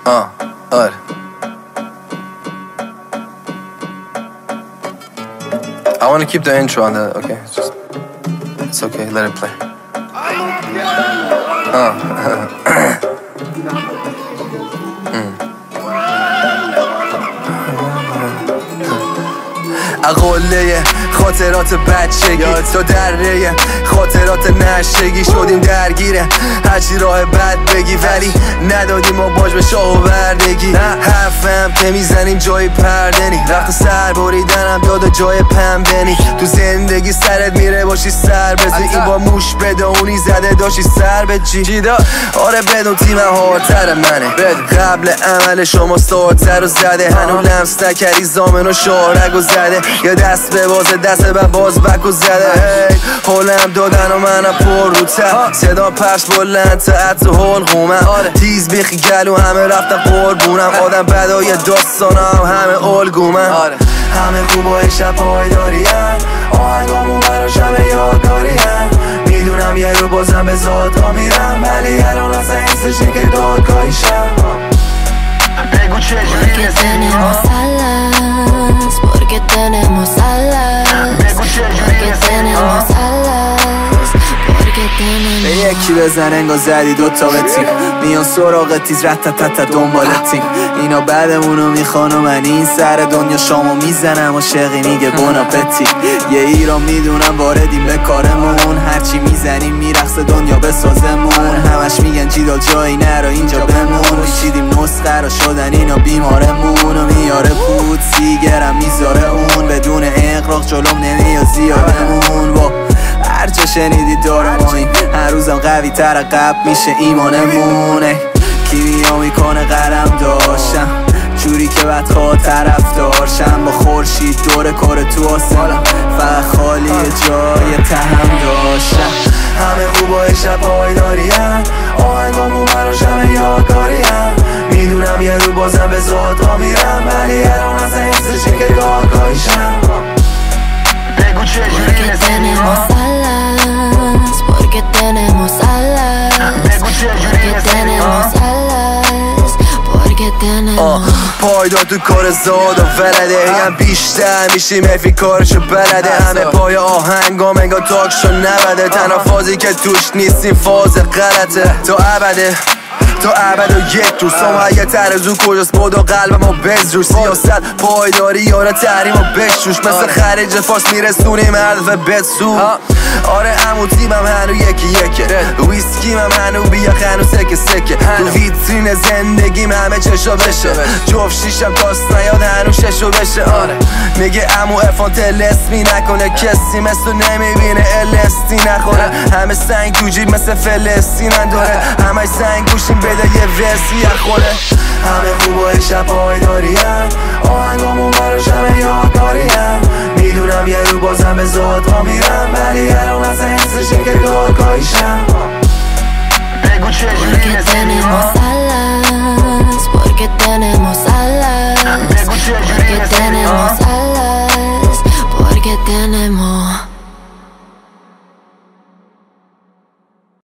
آره I want to keep the intro on that, okay? It's okay, let it play. قله خاطرات بچگی تا دره خاطرات نشگی شدیم درگیره هرچی راه بد بگی ولی ندادیم ما باج به شاه و بردگی حرفم که میزنیم جای پردنی وقت سر بریدنم یاد جای پنبنی تو زندگی سرت میره باشی سر بزی این با موش بدونی زده داشتی سر به جی آره بدون تیم هارتر منه قبل عمل شما سارتر رو زده هنو لمس نکردی زامن و شارگو زده یا دست به بازه دست به باز بکو زده حالم دادن و منم پر رو تر صدا پرش بلند تا حتی حلقومم تیز بیخی گلو همه رفتن قربونم آدم بدای داستانم همه الگومم همه خوبای شب پایداریم آهنگامون براش همه یادگاریم میدونم یه رو بازم به ذاتا میرم ولی الان اصلا حسش که دادگاهیشم بگو چجوری tenemos alas, porque tenemos alas, porque tenemos alas, porque tenemos. به یکی بزن انگار زدی دوتا به تیم میان سراغ تیز رتتت دنبال تیم اینا بعدمونو میخوان و من این سر دنیا شامو میزنم و شقی میگه بونا پتی یه ایران میدونم واردیم به کارمون هرچی میزنیم میرقص دنیا بسازمون همش میگن جیدال جایی نرو اینجا بمون میچیدیم نسخه را شدن اینا بیمارمون و میاره پود سیگرم میذاره اون بدون اقراق جلوم نمیاد زیادمون با هر جا شنیدی داره ماییم هر روزم قوی تر قبل میشه ایمانمونه کیمیا میکنه قلم داشتم جوری که بدخواه طرف داشتم با خورشید دور کار تو آسمانم فقط خالی جای تهم داشتم همه خوبای شب پایداریم آهنگامون براش همه یادگاریم میدونم یه رو بازم به ذاتا میرم ولی الان اصلا حسشی که دادگاهیشم بگو چجوری tenemos alas, porque tenemos alas, porque tenemos alas, porque tenemos. پایدار تو کار زاد و ولده هم بیشتر میشیم افی کارشو بلده همه پای آهنگام انگار تاکشو نبده تنها فازی که توش نیستیم فاز غلطه تا ابده تا ابد و یک روز سامه یه ترزو کجاست بادا قلب ما بزروش سیاست پایداری یاره تحریم و بشروش مثل خریج فارس میرسونیم هدف بسو آره امو تیمم هنو یکی ویسکیم هنو بیا خنو سکه تو ویترین زندگیم همه چشا بشه جفت شیشم تاست نیاد هنو ششو بشه آره میگه امو افان تلسمی نکنه کسی مثل نمیبینه الستی نخوره همه سنگ تو جیب مثل فلسطینن داره همه سنگ گوشیم بده یه ورسی خوره همه خوبای شب پایداریم آهنگامون براش همه یادگاریم میدونم یه رو بازم به ذاتا میرم ولی الان اصلا حسشی که دادگاهیشم بگو چجوری tenemos alas.